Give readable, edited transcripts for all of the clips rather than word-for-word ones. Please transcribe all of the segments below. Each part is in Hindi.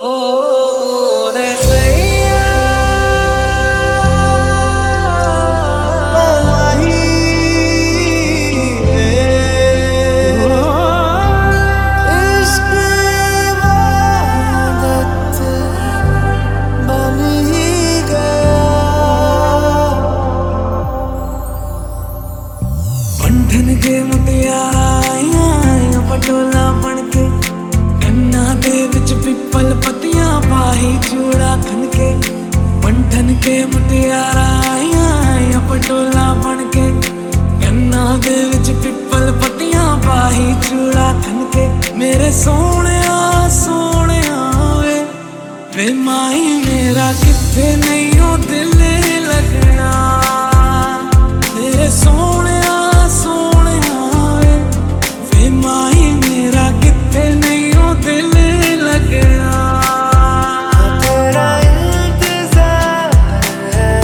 Oh, that's a इश्क इबादत बन ही गया। बंधन के मुटियारा आइयां पटोला बनके, कन्ना दे विच पिपल पत्तियां पाही चूड़ा खनके। बंधन के मुटियारा आइयां पटोला बनके, कन्ना दे विच पिपल पत्तियां पाही चूड़ा खनके। मेरे सोहणिया सोहणिया वे माही मेरा किथे नहीं ओ दिल लगना। मेरे सोहणिया सोहणिया वे माही मेरा किथे नहीं ओ दिल लगना। तेरा इंतजार है,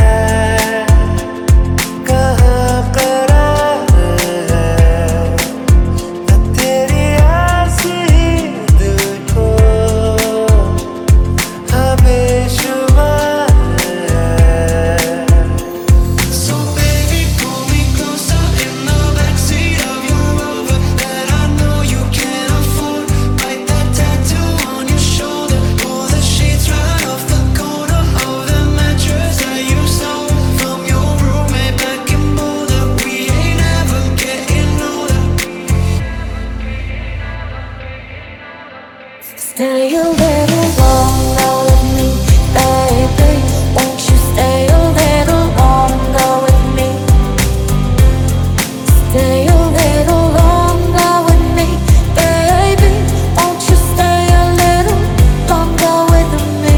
कहाँ करार है, तेरी आस ही दिल को हमेशुमार है। So baby pull me closer in the backseat of your Rover that I know you can't afford. Bite that tattoo on your shoulder, pull the sheets right off the corner of the mattress that you stole from your roommate back in Boulder. We ain't ever getting older. Stay a little longer with me, baby. Won't you stay a little longer with me? Stay a little longer with me, baby. Won't you stay a little longer with me?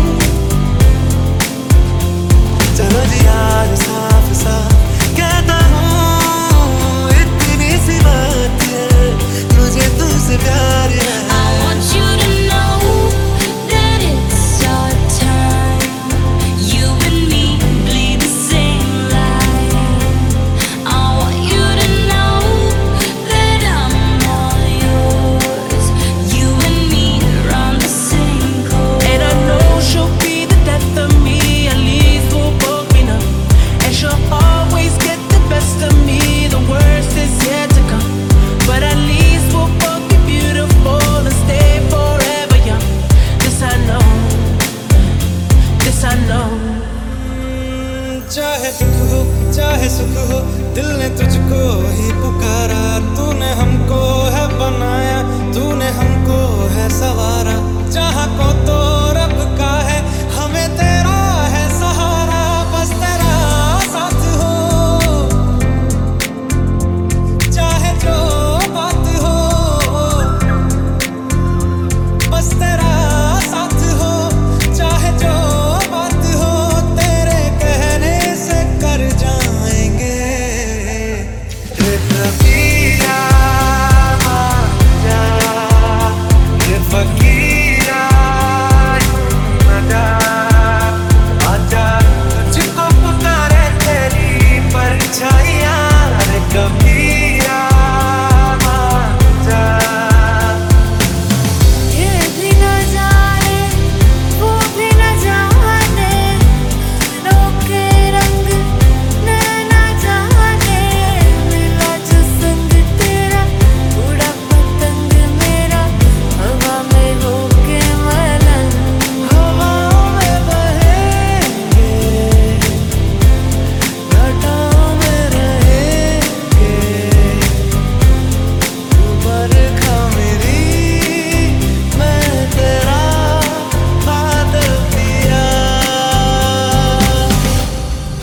चलो जी आज साफ साफ कहता हूँ, इतनी सी बात है, मुझे तुझसे प्यार है। I want you to know that it's our time. You and me bleed the same light. I want you to know that I'm all yours. You and me run the same course. And I know she'll be the death of me, at least we'll both be numb. And she'll always get the best of me, the worst is yet to come. But at least we'll both be beautiful and stay forever young. This I know, this I know. चाहे दुख हो चाहे सुख हो, दिल ने तुझको ही पुकारा।